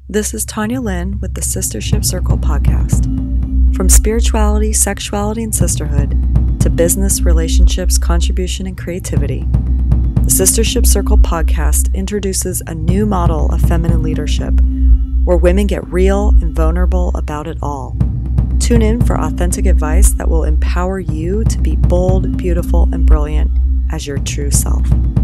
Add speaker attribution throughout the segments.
Speaker 1: This is Tanya Lynn with the Sistership Circle podcast. From spirituality, sexuality, and sisterhood to business, relationships, contribution, and creativity, the Sistership Circle podcast introduces a new model of feminine leadership where women get real and vulnerable about it all. Tune in for authentic advice that will empower you to be bold, beautiful, and brilliant as your true self.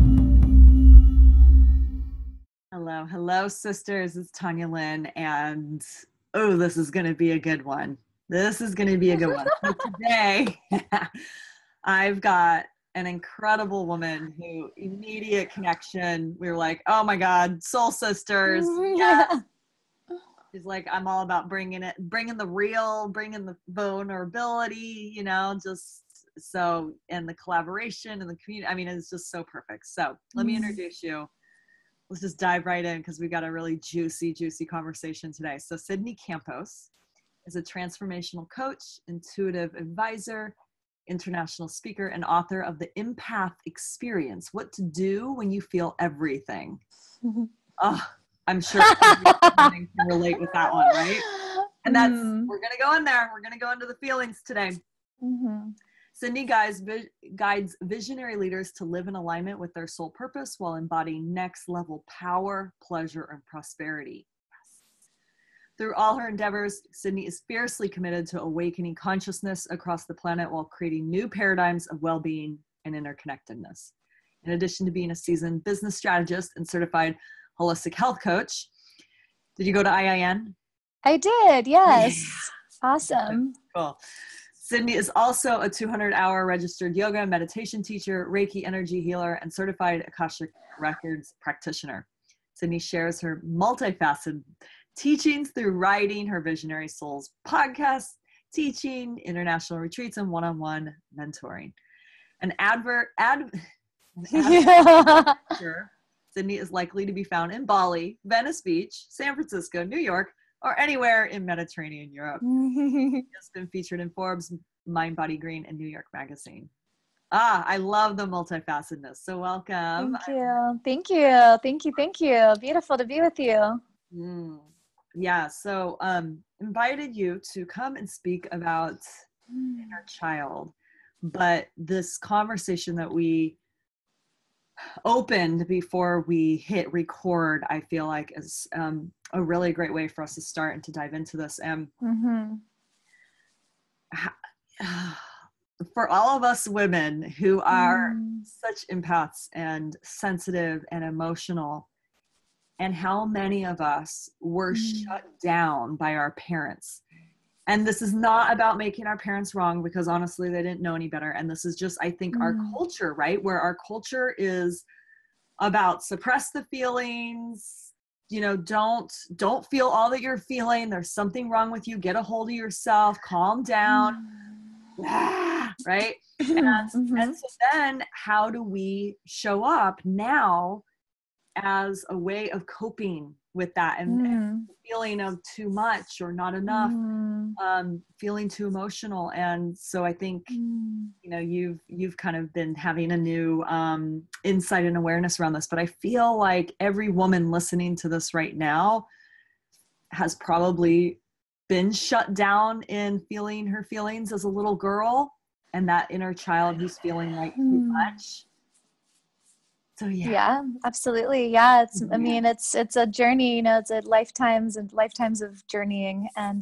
Speaker 1: Hello, sisters. It's Tanya Lynn, and this is going to be a good one. So today, I've got an incredible woman who immediate connection. We were like, oh my God, soul sisters. Yes. She's like, I'm all about bringing the real, bringing the vulnerability, just so, and the collaboration and the community. I mean, it's just so perfect. So let me introduce you. Let's just dive right in because we got a really juicy conversation today. So Sydney Campos is a transformational coach, intuitive advisor, international speaker, and author of The Empath Experience: What to Do When You Feel Everything. I'm sure everyone can relate with that one, right? And that's, we're going to go in there. We're going to go into the feelings today. Sydney guides visionary leaders to live in alignment with their soul purpose while embodying next level power, pleasure, and prosperity. Yes. Through all her endeavors, Sydney is fiercely committed to awakening consciousness across the planet while creating new paradigms of well-being and interconnectedness. In addition to being a seasoned business strategist and certified holistic health coach. Did you go to IIN?
Speaker 2: I did, yes. Yeah. Awesome.
Speaker 1: Cool. Sydney is also a 200-hour registered yoga and meditation teacher, Reiki energy healer, and certified Akashic Records practitioner. Sydney shares her multifaceted teachings through writing, her Visionary Souls podcast, teaching, international retreats, and one-on-one mentoring. Sydney is likely to be found in Bali, Venice Beach, San Francisco, New York, or anywhere in Mediterranean Europe. She has been featured in Forbes, Mind, Body, Green, and New York Magazine. I love the multifacetedness. So welcome.
Speaker 2: Thank you. Beautiful to be with you.
Speaker 1: Yeah. So invited you to come and speak about inner child, but this conversation that we opened before we hit record, I feel like is a really great way for us to start and to dive into this. And for all of us women who are such empaths and sensitive and emotional, and how many of us were shut down by our parents. And this is not about making our parents wrong, because honestly, they didn't know any better. And this is just, I think, our culture, right? Where our culture is about suppress the feelings, don't feel all that you're feeling. There's something wrong with you. Get a hold of yourself, calm down, right? And so then how do we show up now as a way of coping with that and feeling of too much or not enough, feeling too emotional. And so I think, you've kind of been having a new insight and awareness around this, but I feel like every woman listening to this right now has probably been shut down in feeling her feelings as a little girl, and that inner child who's feeling like too much. So
Speaker 2: yeah, absolutely. Yeah. It's a journey, it's a lifetimes and lifetimes of journeying. And,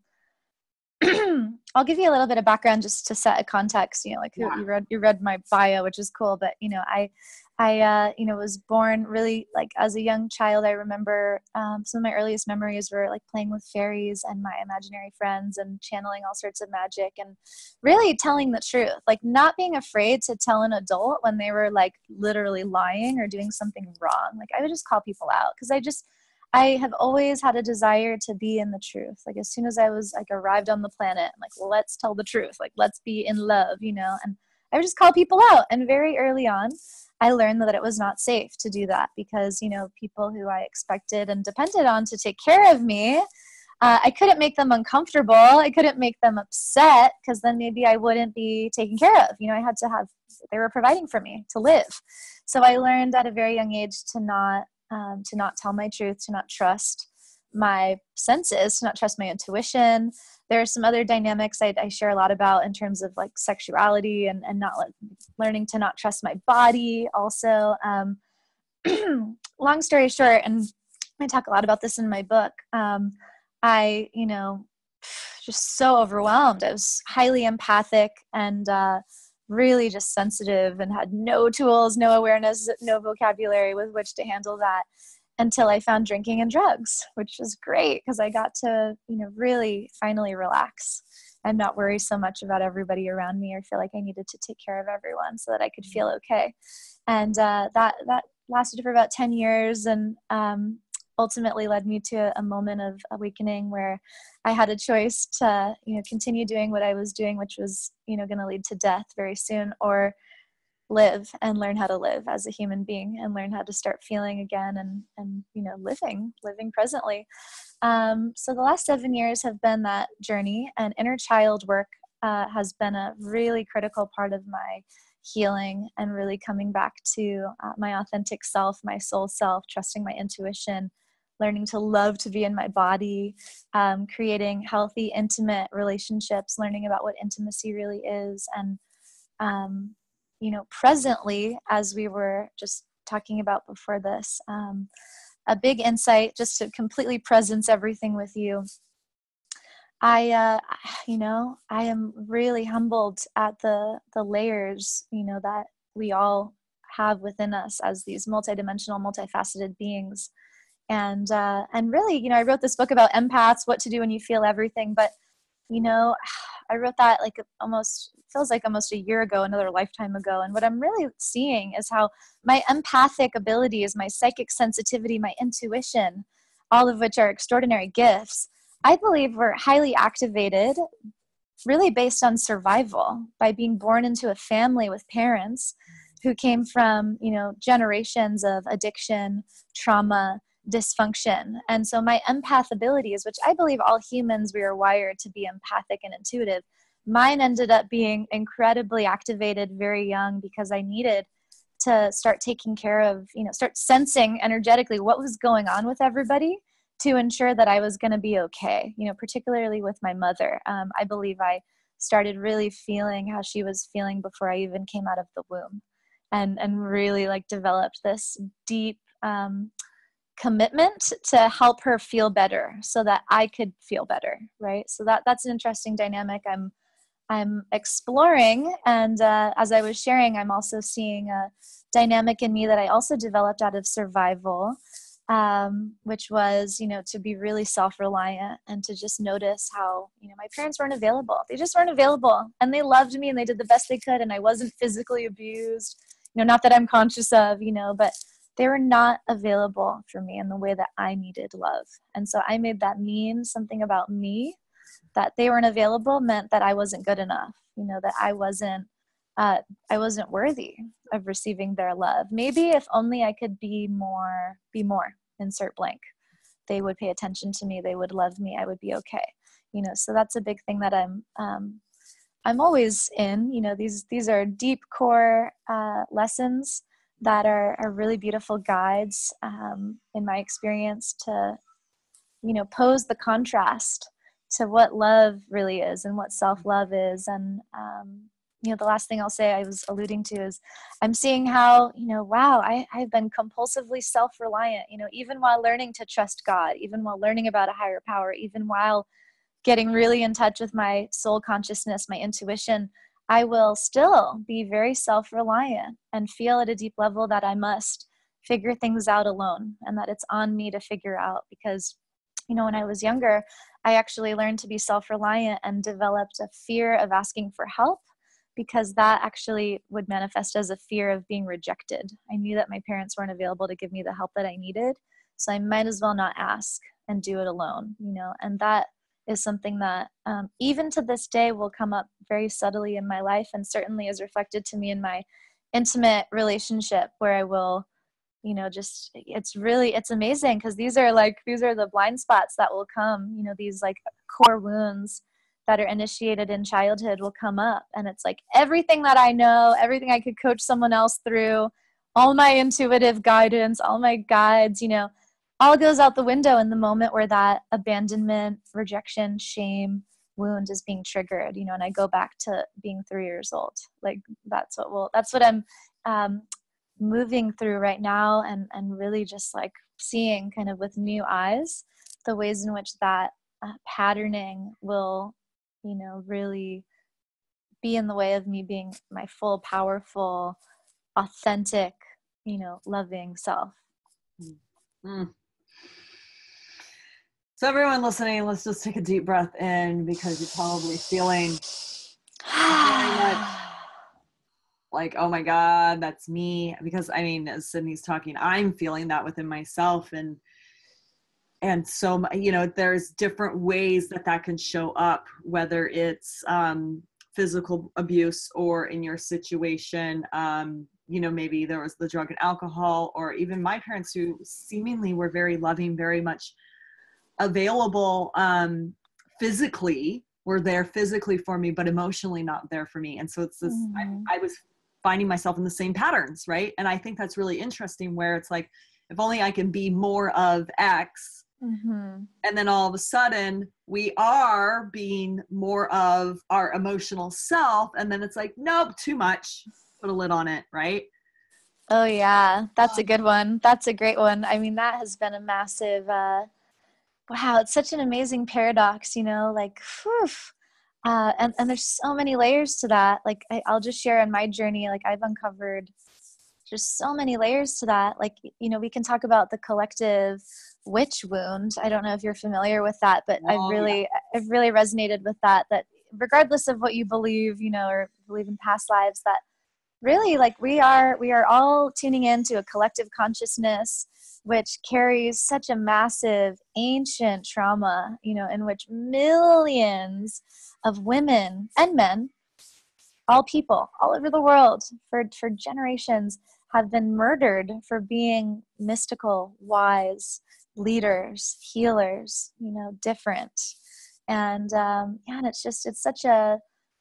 Speaker 2: I'll give you a little bit of background just to set a context, you read my bio, which is cool, but, I was born really like as a young child. I remember, some of my earliest memories were like playing with fairies and my imaginary friends and channeling all sorts of magic and really telling the truth, like not being afraid to tell an adult when they were like literally lying or doing something wrong. Like I would just call people out because I have always had a desire to be in the truth. Like as soon as I was like arrived on the planet, I'm like, well, let's tell the truth. Like, let's be in love, and I would just call people out. And very early on, I learned that it was not safe to do that because, people who I expected and depended on to take care of me, I couldn't make them uncomfortable. I couldn't make them upset because then maybe I wouldn't be taken care of. They were providing for me to live. So I learned at a very young age to not tell my truth, to not trust my senses, to not trust my intuition. There are some other dynamics I share a lot about in terms of like sexuality and not learning to not trust my body also. Long story short, and I talk a lot about this in my book, I, just so overwhelmed. I was highly empathic and really just sensitive and had no tools, no awareness, no vocabulary with which to handle that until I found drinking and drugs, which was great because I got to, really finally relax and not worry so much about everybody around me or feel like I needed to take care of everyone so that I could feel okay. And that lasted for about 10 years and ultimately led me to a moment of awakening where I had a choice to, continue doing what I was doing, which was, going to lead to death very soon, or live and learn how to live as a human being and learn how to start feeling again and living presently. So the last 7 years have been that journey, and inner child work has been a really critical part of my healing and really coming back to my authentic self, my soul self, trusting my intuition, learning to love to be in my body, creating healthy, intimate relationships, learning about what intimacy really is. And, presently, as we were just talking about before this, a big insight just to completely presence everything with you. I am really humbled at the layers, that we all have within us as these multidimensional, multifaceted beings. And really, I wrote this book about empaths, what to do when you feel everything. But, I wrote that feels like almost a year ago, another lifetime ago. And what I'm really seeing is how my empathic abilities, my psychic sensitivity, my intuition, all of which are extraordinary gifts, I believe were highly activated really based on survival by being born into a family with parents who came from, generations of addiction, trauma, dysfunction. And so my empath abilities, which I believe all humans, we are wired to be empathic and intuitive, mine ended up being incredibly activated very young because I needed to start taking care of, start sensing energetically what was going on with everybody to ensure that I was going to be okay, particularly with my mother. I believe I started really feeling how she was feeling before I even came out of the womb, and really developed this deep commitment to help her feel better so that I could feel better, right? So that's an interesting dynamic I'm exploring. And as I was sharing, I'm also seeing a dynamic in me that I also developed out of survival, which was, to be really self-reliant and to just notice how, my parents weren't available. They just weren't available, and they loved me and they did the best they could. And I wasn't physically abused, not that I'm conscious of, but they were not available for me in the way that I needed love. And so I made that mean something about me. That they weren't available meant that I wasn't good enough, that I wasn't worthy of receiving their love. Maybe if only I could be more, insert blank. They would pay attention to me. They would love me. I would be okay. So that's a big thing that I'm always in. These are deep core lessons that are really beautiful guides in my experience to, pose the contrast to what love really is and what self-love is. And, the last thing I'll say I was alluding to is I'm seeing how, wow, I've been compulsively self-reliant, even while learning to trust God, even while learning about a higher power, even while getting really in touch with my soul consciousness, my intuition, I will still be very self-reliant and feel at a deep level that I must figure things out alone and that it's on me to figure out. Because, when I was younger, I actually learned to be self-reliant and developed a fear of asking for help because that actually would manifest as a fear of being rejected. I knew that my parents weren't available to give me the help that I needed, so I might as well not ask and do it alone, and that is something that even to this day will come up very subtly in my life, and certainly is reflected to me in my intimate relationship where I will, it's amazing because these are the blind spots that will come, these core wounds that are initiated in childhood will come up. And it's everything that I know, everything I could coach someone else through, all my intuitive guidance, all my guides, all goes out the window in the moment where that abandonment, rejection, shame wound is being triggered, you know, and I go back to being 3 years old. Like that's what I'm moving through right now, and really just like seeing kind of with new eyes the ways in which that patterning will, you know, really be in the way of me being my full, powerful, authentic, you know, loving self.
Speaker 1: Mm. So everyone listening, let's just take a deep breath in, because you're probably feeling very much like, oh my God, that's me. Because I mean, as Sydney's talking, I'm feeling that within myself. And so, you know, there's different ways that can show up, whether it's physical abuse, or in your situation, you know, maybe there was the drug and alcohol, or even my parents, who seemingly were very loving, very much available, physically, were there physically for me, but emotionally not there for me. And so it's this, I was finding myself in the same patterns, right? And I think that's really interesting, where it's like, if only I can be more of X, and then all of a sudden we are being more of our emotional self, and then it's like, nope, too much, put a lid on it, right?
Speaker 2: Oh yeah, that's a good one. That's a great one. I mean, that has been a massive wow, it's such an amazing paradox, you know, like, whew. And there's so many layers to that. Like, I'll just share in my journey, like, I've uncovered just so many layers to that. Like, you know, we can talk about the collective witch wound. I don't know if you're familiar with that, but I've really resonated with that regardless of what you believe, you know, or believe in past lives, that really, like, we are all tuning into a collective consciousness which carries such a massive ancient trauma, you know, in which millions of women and men, all people all over the world for generations, have been murdered for being mystical, wise leaders, healers, you know, different. And and it's such a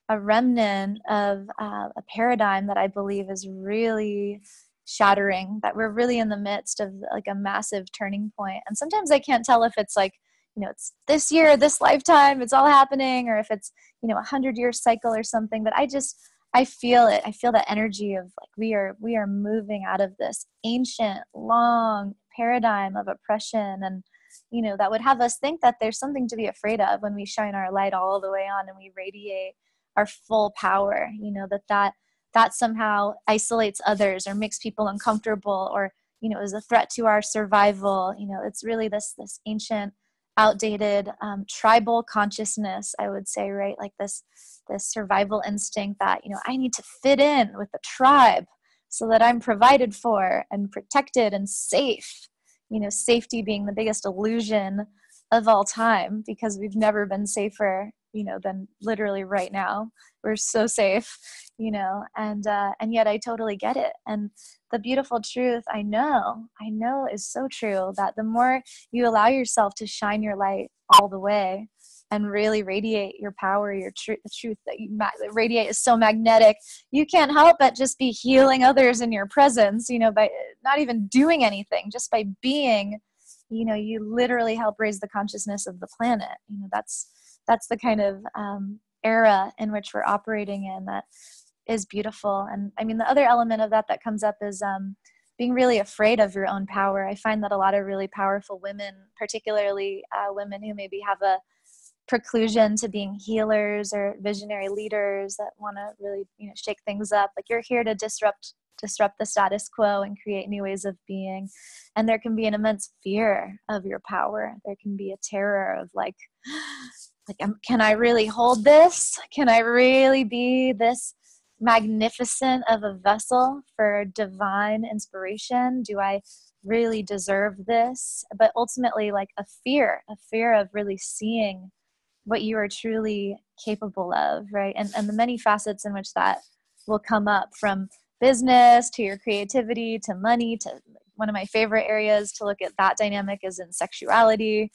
Speaker 2: remnant of a paradigm that I believe is really shattering, that we're really in the midst of like a massive turning point. And sometimes I can't tell if it's like, you know, it's this year, this lifetime, it's all happening, or if it's, you know, 100-year cycle or something. But I feel it. I feel the energy of like, we are moving out of this ancient, long paradigm of oppression, and, you know, that would have us think that there's something to be afraid of when we shine our light all the way on and we radiate our full power, you know, that somehow isolates others or makes people uncomfortable, or, you know, is a threat to our survival. You know, it's really this ancient, outdated tribal consciousness, I would say, right? Like this survival instinct that, you know, I need to fit in with the tribe so that I'm provided for and protected and safe. You know, safety being the biggest illusion of all time, because we've never been safer, you know, than literally right now. We're so safe, you know, and yet I totally get it. And the beautiful truth I know is so true, that the more you allow yourself to shine your light all the way and really radiate your power, your the truth that you radiate is so magnetic, you can't help but just be healing others in your presence, you know, by not even doing anything, just by being, you know, you literally help raise the consciousness of the planet. You know, that's the kind of era in which we're operating in, that is beautiful. And I mean, the other element of that comes up is being really afraid of your own power. I find that a lot of really powerful women, particularly women who maybe have a preclusion to being healers or visionary leaders that want to really, you know, shake things up, like, you're here to disrupt the status quo and create new ways of being. And there can be an immense fear of your power. There can be a terror of like, can I really hold this? Can I really be this magnificent of a vessel for divine inspiration? Do I really deserve this? But ultimately, like, a fear of really seeing what you are truly capable of, right? And the many facets in which that will come up, from business to your creativity to money to one of my favorite areas to look at that dynamic is in sexuality.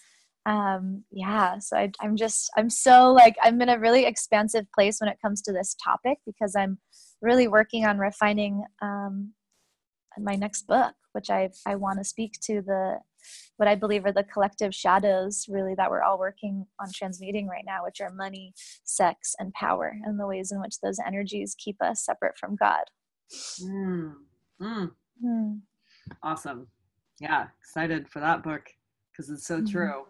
Speaker 2: So I'm so like, I'm in a really expansive place when it comes to this topic, because I'm really working on refining my next book, which I want to speak to the what I believe are the collective shadows really that we're all working on transmuting right now, which are money, sex, and power, and the ways in which those energies keep us separate from God.
Speaker 1: Mm. Mm. Awesome. Yeah, excited for that book because it's so true.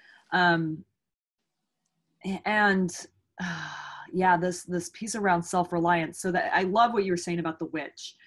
Speaker 1: And yeah, this piece around self-reliance. So that I love what you were saying about the witch.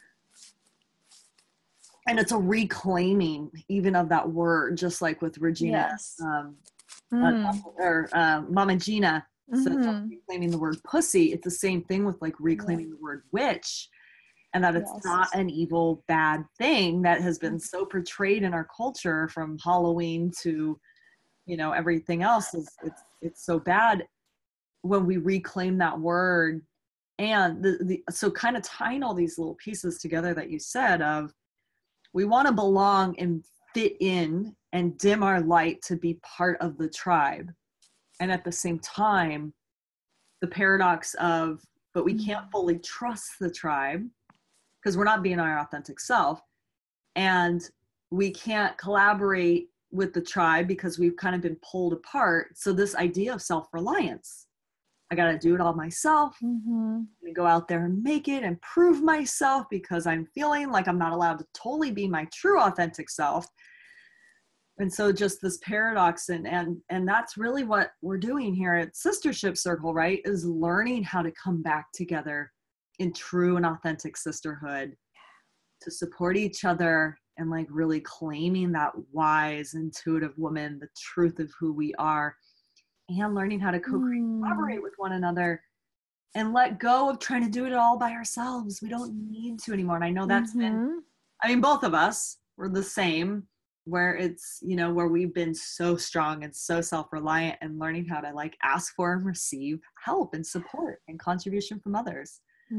Speaker 1: And it's a reclaiming even of that word, just like with Regina,
Speaker 2: Yes.
Speaker 1: or Mama Gina. So reclaiming the word pussy. It's the same thing with like reclaiming the word witch, and that it's not an evil, bad thing that has been so portrayed in our culture from Halloween to, you know, everything else. It's so bad when we reclaim that word. And so kind of tying all these little pieces together that you said of, we want to belong and fit in and dim our light to be part of the tribe. And at the same time, the paradox of, but we can't fully trust the tribe because we're not being our authentic self. And we can't collaborate with the tribe because we've kind of been pulled apart. So this idea of self-reliance, I got to do it all myself. I'm gonna go out there and make it and prove myself because I'm feeling like I'm not allowed to totally be my true authentic self. And so just this paradox, and that's really what we're doing here at Sistership Circle, right? Is learning how to come back together in true and authentic sisterhood to support each other and like really claiming that wise, intuitive woman, the truth of who we are, and learning how to collaborate with one another and let go of trying to do it all by ourselves. We don't need to anymore. And I know that's been, I mean, both of us were the same, where it's, you know, where we've been so strong and so self-reliant, and learning how to like ask for and receive help and support and contribution from others.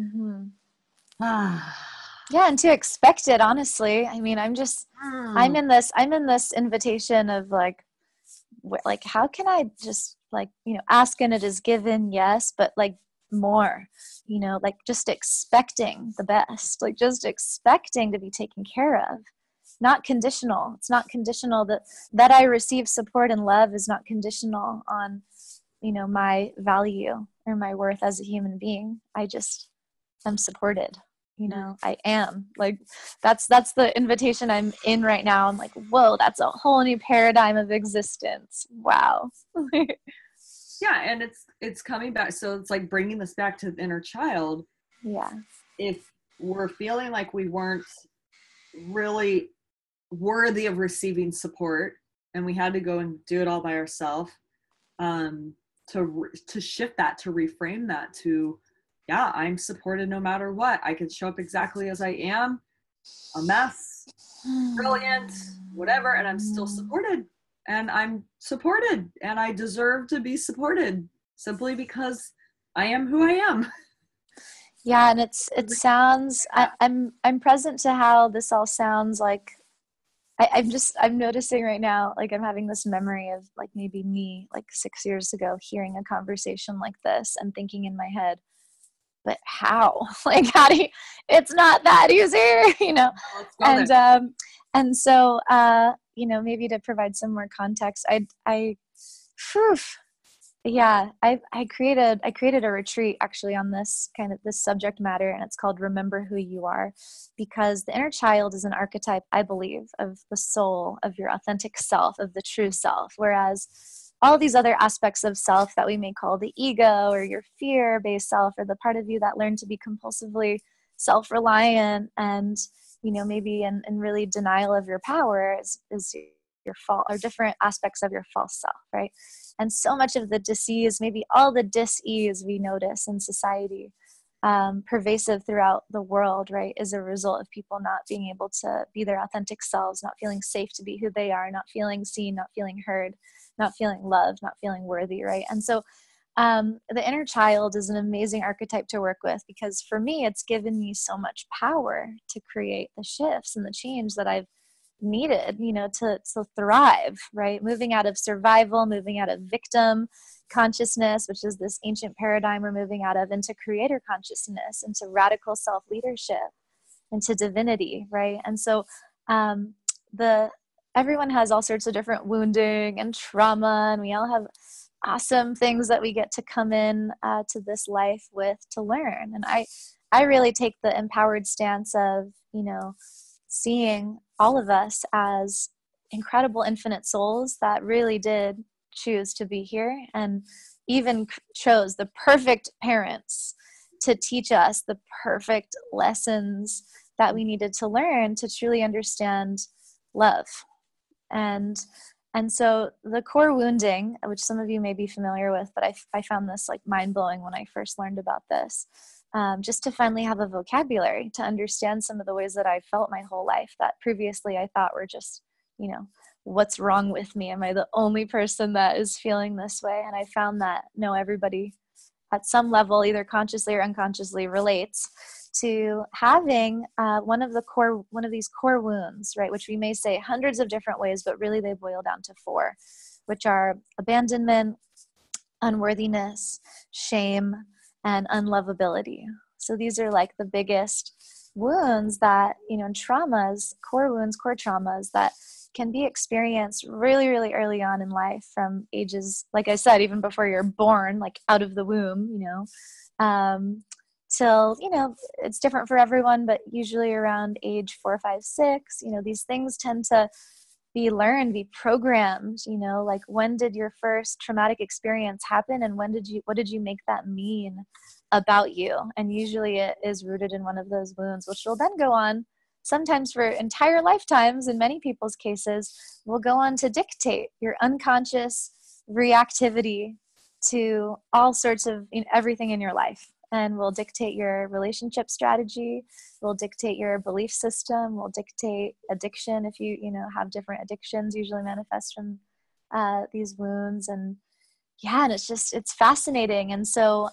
Speaker 2: Yeah, and to expect it, honestly. I mean, I'm in this invitation of like how can I just like, you know, ask and it is given, yes, but like more, you know, like just expecting the best, like just expecting to be taken care of. Not conditional. It's not conditional that I receive support and love is not conditional on, you know, my value or my worth as a human being. I just am supported. You know, I am like, that's the invitation I'm in right now. I'm like, whoa, that's a whole new paradigm of existence. Wow.
Speaker 1: Yeah. And it's coming back. So it's like bringing this back to the inner child.
Speaker 2: Yeah.
Speaker 1: If we're feeling like we weren't really worthy of receiving support and we had to go and do it all by ourselves, to shift that, to reframe that to, yeah, I'm supported no matter what. I can show up exactly as I am, a mess, brilliant, whatever, and I'm still supported. And I'm supported, and I deserve to be supported simply because I am who I am.
Speaker 2: Yeah, and it sounds. I'm present to how this all sounds like. I'm noticing right now, like I'm having this memory of like maybe me like 6 years ago hearing a conversation like this and thinking in my head, but how? Like, how do you, it's not that easy, you know? And so, you know, maybe to provide some more context, I created a retreat actually on this kind of this subject matter, and it's called Remember Who You Are, because the inner child is an archetype, I believe, of the soul, of your authentic self, of the true self, whereas all these other aspects of self that we may call the ego or your fear-based self, or the part of you that learned to be compulsively self-reliant and, you know, maybe in really denial of your power is your fault, or different aspects of your false self, right? And so much of the disease, maybe all the dis-ease we notice in society, pervasive throughout the world, right, is a result of people not being able to be their authentic selves, not feeling safe to be who they are, not feeling seen, not feeling heard, not feeling loved, not feeling worthy, right? And so the inner child is an amazing archetype to work with, because for me, it's given me so much power to create the shifts and the change that I've needed, you know, to thrive, right? Moving out of survival, moving out of victim consciousness, which is this ancient paradigm we're moving out of, into creator consciousness, into radical self-leadership, into divinity, right? And so the everyone has all sorts of different wounding and trauma, and we all have awesome things that we get to come in to this life with to learn. And I really take the empowered stance of, seeing all of us as incredible infinite souls that really did choose to be here, and even chose the perfect parents to teach us the perfect lessons that we needed to learn to truly understand love. And so the core wounding, which some of you may be familiar with, but I found this like mind-blowing when I first learned about this, just to finally have a vocabulary to understand some of the ways that I felt my whole life that previously I thought were just, what's wrong with me? Am I the only person that is feeling this way? And I found that no, everybody at some level, either consciously or unconsciously, relates to having one of these core wounds, right? Which we may say hundreds of different ways, but really they boil down to 4, which are abandonment, unworthiness, shame, and unlovability. So these are like the biggest wounds that, and traumas, core wounds, core traumas that can be experienced really, really early on in life, from ages, like I said, even before you're born, like out of the womb, till, it's different for everyone, but usually around age 4, 5, 6, these things tend to be learned, be programmed, like when did your first traumatic experience happen, and what did you make that mean about you? And usually it is rooted in one of those wounds, which will then go on, sometimes for entire lifetimes, in many people's cases, will go on to dictate your unconscious reactivity to all sorts of everything in your life, and will dictate your relationship strategy, will dictate your belief system, will dictate addiction. If you have different addictions, usually manifest from these wounds. And and it's fascinating. And so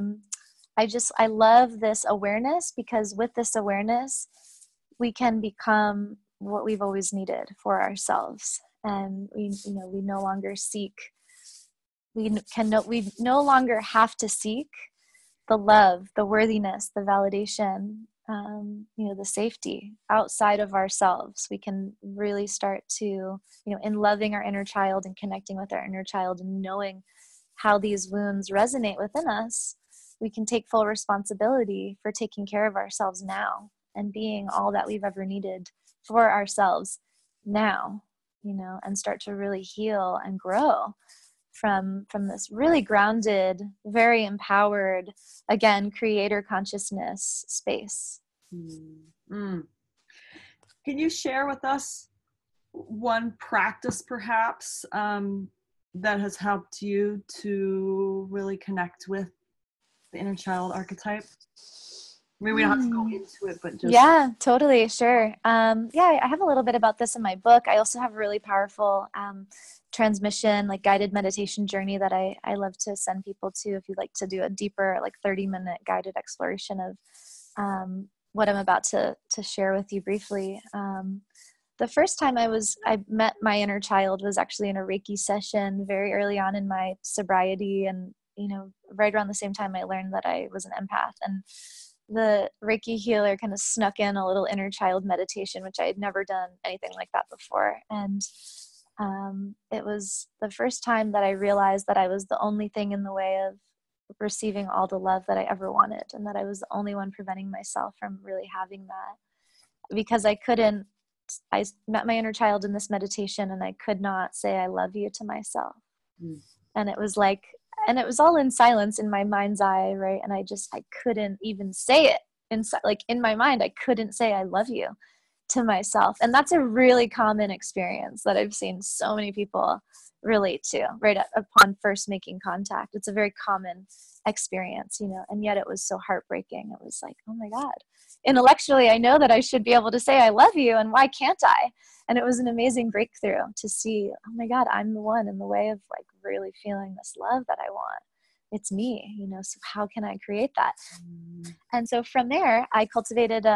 Speaker 2: I love this awareness, because with this awareness we can become what we've always needed for ourselves. And we no longer seek, we no longer have to seek the love, the worthiness, the validation, the safety outside of ourselves. We can really start to, in loving our inner child and connecting with our inner child and knowing how these wounds resonate within us, we can take full responsibility for taking care of ourselves now and being all that we've ever needed for ourselves now, and start to really heal and grow from this really grounded, very empowered, again, creator consciousness space.
Speaker 1: Mm. Can you share with us one practice perhaps that has helped you to really connect with the inner child archetype? Maybe we don't have to go into it, but just...
Speaker 2: Yeah, totally. Sure. I have a little bit about this in my book. I also have a really powerful transmission, like guided meditation journey that I love to send people to if you'd like to do a deeper, like 30-minute guided exploration of what I'm about to share with you briefly. The first time I met my inner child was actually in a Reiki session very early on in my sobriety, and right around the same time I learned that I was an empath. And the Reiki healer kind of snuck in a little inner child meditation, which I had never done anything like that before. And it was the first time that I realized that I was the only thing in the way of receiving all the love that I ever wanted, and that I was the only one preventing myself from really having that, because I met my inner child in this meditation, and I could not say I love you to myself. And it was all in silence in my mind's eye, right? And I couldn't even say it inside, like in my mind, I couldn't say I love you to myself. And that's a really common experience that I've seen so many people relate to right upon first making contact. It's a very common experience, and yet it was so heartbreaking. It was like, oh my God, intellectually, I know that I should be able to say I love you, and why can't I? And it was an amazing breakthrough to see, oh my God, I'm the one in the way of like really feeling this love that I want. It's me, so how can I create that? And so from there, I cultivated,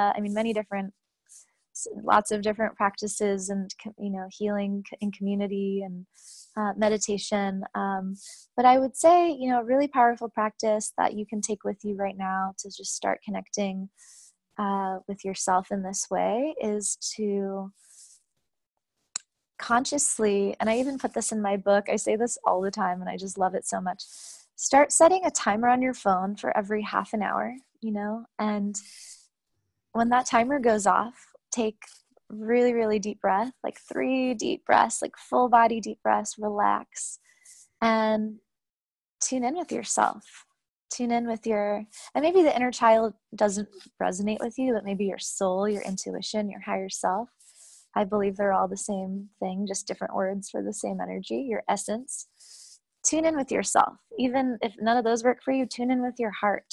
Speaker 2: lots of different practices, and, healing in community and meditation. But I would say, a really powerful practice that you can take with you right now to just start connecting with yourself in this way is to consciously, and I even put this in my book, I say this all the time and I just love it so much. Start setting a timer on your phone for every half an hour, and when that timer goes off, take really, really deep breath, like 3 deep breaths, like full body deep breaths, relax, and tune in with yourself. Tune in with and maybe the inner child doesn't resonate with you, but maybe your soul, your intuition, your higher self. I believe they're all the same thing, just different words for the same energy, your essence. Tune in with yourself. Even if none of those work for you, tune in with your heart,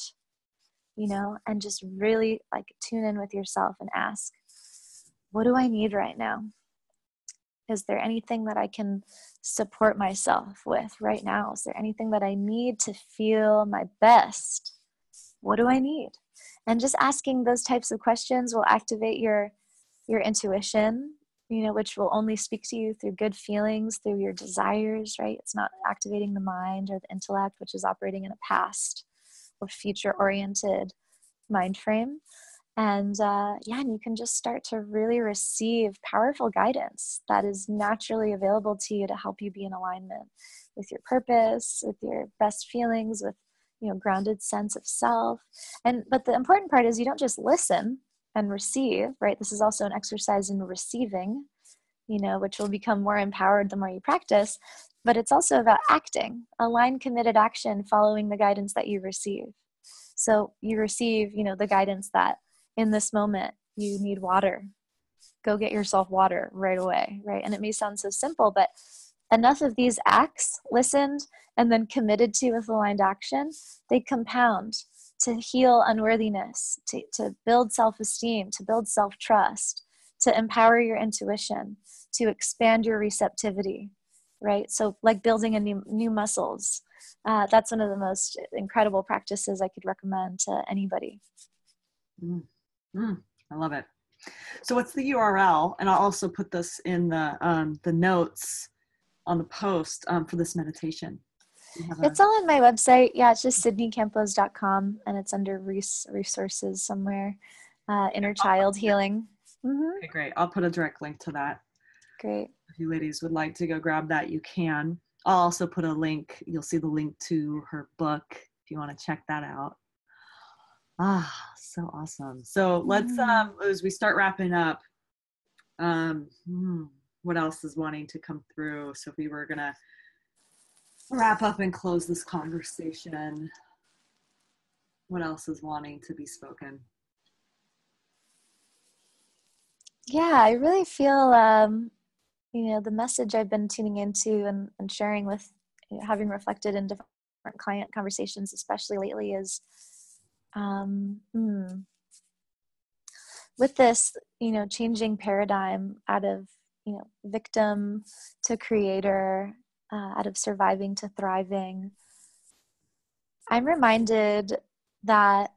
Speaker 2: and just really tune in with yourself and ask, what do I need right now? Is there anything that I can support myself with right now? Is there anything that I need to feel my best? What do I need? And just asking those types of questions will activate your intuition, which will only speak to you through good feelings, through your desires, right? It's not activating the mind or the intellect, which is operating in a past or future-oriented mind frame. And and you can just start to really receive powerful guidance that is naturally available to you to help you be in alignment with your purpose, with your best feelings, with grounded sense of self. But the important part is you don't just listen and receive, right? This is also an exercise in receiving, which will become more empowered the more you practice. But it's also about acting, aligned, committed action following the guidance that you receive. So you receive, the guidance that in this moment you need water. Go get yourself water right away, right? And it may sound so simple, but enough of these acts listened and then committed to with aligned action, they compound to heal unworthiness, to build self-esteem, to build self-trust, to empower your intuition, to expand your receptivity, right? So like building a new muscles. That's one of the most incredible practices I could recommend to anybody.
Speaker 1: I love it. So what's the URL? And I'll also put this in the notes on the post for this meditation.
Speaker 2: It's all on my website. Yeah, it's just sydneycampos.com, and it's under resources somewhere. Inner child healing. Mm-hmm.
Speaker 1: Okay, great. I'll put a direct link to that.
Speaker 2: Great.
Speaker 1: If you ladies would like to go grab that, you can. I'll also put a link. You'll see the link to her book if you want to check that out. So awesome. So let's, as we start wrapping up, what else is wanting to come through? So if we were going to wrap up and close this conversation, what else is wanting to be spoken?
Speaker 2: Yeah, I really feel, the message I've been tuning into and sharing with, having reflected in different client conversations, especially lately, is with this, changing paradigm out of, victim to creator, out of surviving to thriving. I'm reminded that,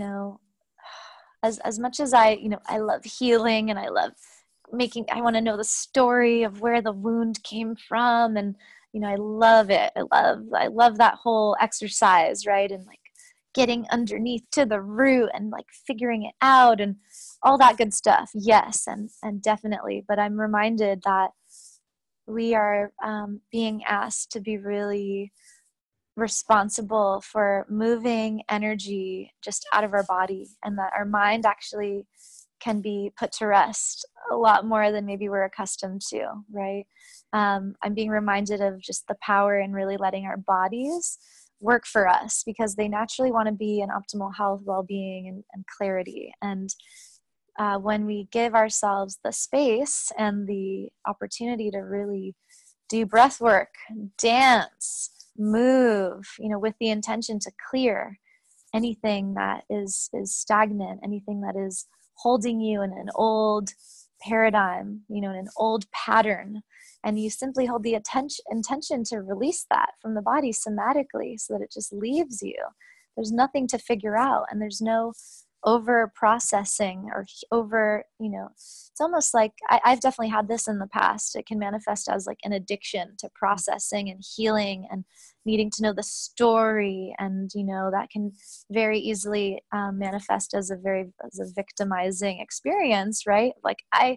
Speaker 2: as much as I love healing and I love I want to know the story of where the wound came from. And, I love it. I love that whole exercise, right? And getting underneath to the root and figuring it out and all that good stuff. Yes. And definitely. But I'm reminded that we are being asked to be really responsible for moving energy just out of our body, and that our mind actually can be put to rest a lot more than maybe we're accustomed to, right? I'm being reminded of just the power in really letting our bodies work for us, because they naturally want to be in optimal health, well-being, and clarity. And when we give ourselves the space and the opportunity to really do breath work, dance, move, with the intention to clear anything that is stagnant, anything that is holding you in an old paradigm, in an old pattern, and you simply hold the intention to release that from the body somatically so that it just leaves you. There's nothing to figure out, and there's no over processing or over, it's almost like I've definitely had this in the past. It can manifest as an addiction to processing and healing and needing to know the story. And, that can very easily manifest as a victimizing experience, right? I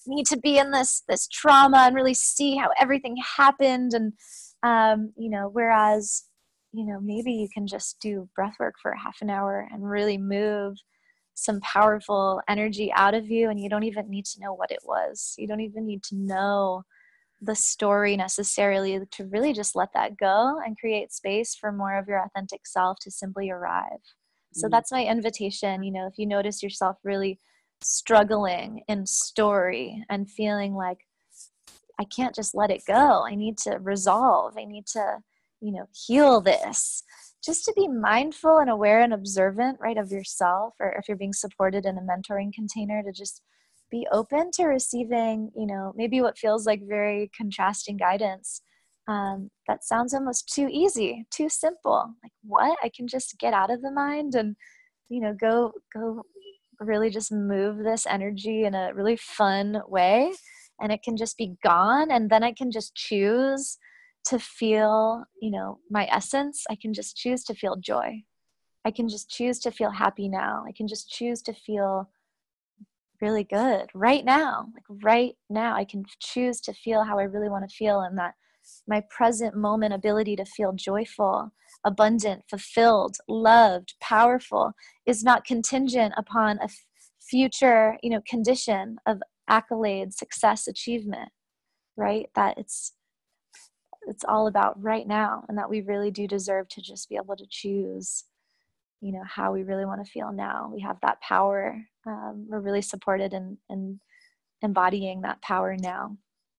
Speaker 2: need to be in this trauma and really see how everything happened. And whereas maybe you can just do breath work for half an hour and really move some powerful energy out of you, and you don't even need to know what it was. You don't even need to know the story necessarily, to really just let that go and create space for more of your authentic self to simply arrive. So that's my invitation. If you notice yourself really struggling in story and feeling like, I can't just let it go, I need to resolve, I need to heal this, just to be mindful and aware and observant, right, of yourself, or if you're being supported in a mentoring container, to just be open to receiving, maybe what feels like very contrasting guidance. That sounds almost too easy, too simple. Like, what? I can just get out of the mind and, go really just move this energy in a really fun way. And it can just be gone. And then I can just choose to feel, my essence. I can just choose to feel joy. I can just choose to feel happy now. I can just choose to feel really good right now. Like right now, I can choose to feel how I really want to feel. And that my present moment ability to feel joyful, abundant, fulfilled, loved, powerful is not contingent upon a future, condition of accolade, success, achievement, right? That it's all about right now, and that we really do deserve to just be able to choose, how we really want to feel now. We have that power. We're really supported in embodying that power now.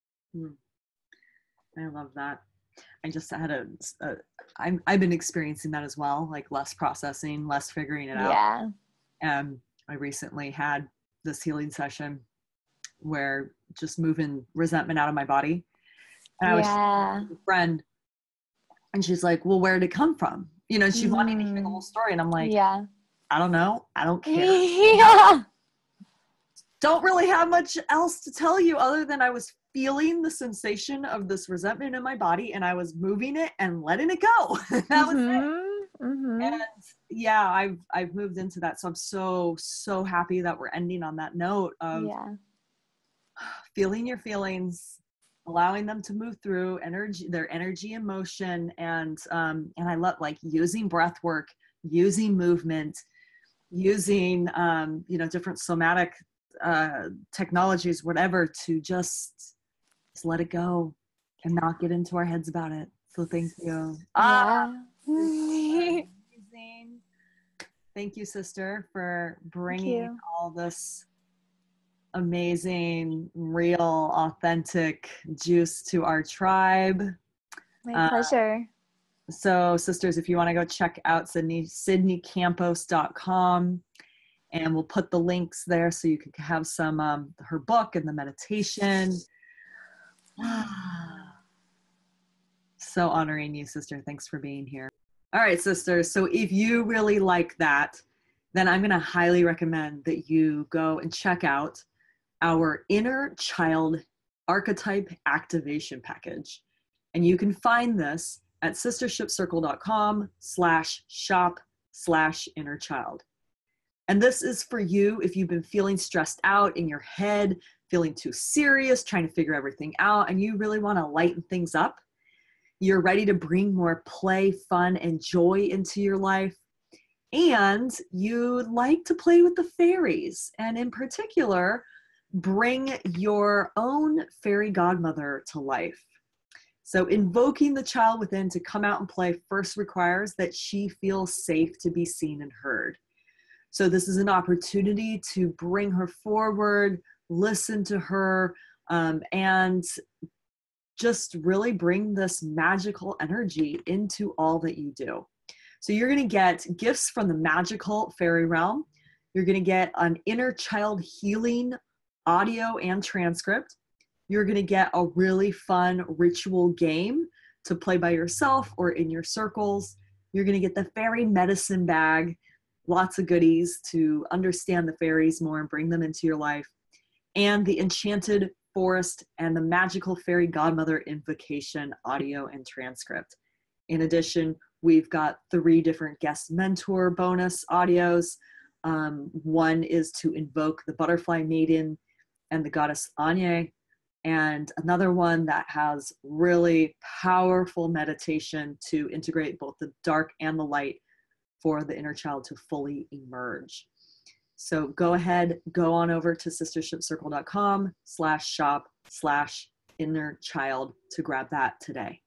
Speaker 1: I love that. I just had I've been experiencing that as well, like less processing, less figuring it out. Yeah. I recently had this healing session where just moving resentment out of my body. And I was with a friend, and she's like, well, where did it come from? She wanted me to hear the whole story. And I'm like, I don't know. I don't care. Don't really have much else to tell you other than I was feeling the sensation of this resentment in my body, and I was moving it and letting it go. That was it. And yeah, I've moved into that. So I'm so happy that we're ending on that note of feeling your feelings, allowing them to move through their energy and motion. And I love like using breath work, using movement, using, different somatic technologies, whatever, to just let it go and not get into our heads about it. So thank you. Amazing. Thank you, sister, for bringing all this amazing, real, authentic juice to our tribe.
Speaker 2: My pleasure.
Speaker 1: So sisters, if you want to go check out sydneycampos.com, and we'll put the links there so you can have some her book and the meditation. So honoring you, sister. Thanks for being here. All right, sisters. So if you really like that, then I'm going to highly recommend that you go and check out our Inner Child Archetype Activation Package. And you can find this at sistershipcircle.com/shop/innerchild. And this is for you if you've been feeling stressed out in your head, feeling too serious, trying to figure everything out, and you really want to lighten things up. You're ready to bring more play, fun, and joy into your life. And you like to play with the fairies. And in particular, bring your own fairy godmother to life. So invoking the child within to come out and play first requires that she feels safe to be seen and heard. So this is an opportunity to bring her forward, listen to her, and just really bring this magical energy into all that you do. So you're going to get gifts from the magical fairy realm. You're going to get an inner child healing audio and transcript. You're going to get a really fun ritual game to play by yourself or in your circles. You're going to get the fairy medicine bag, lots of goodies to understand the fairies more and bring them into your life, and the Enchanted Forest and the Magical Fairy Godmother Invocation audio and transcript. In addition, we've got 3 different guest mentor bonus audios. One is to invoke the Butterfly Maiden and the goddess Anya, and another one that has really powerful meditation to integrate both the dark and the light for the inner child to fully emerge. So go ahead, go on over to sistershipcircle.com/shop/inner child to grab that today.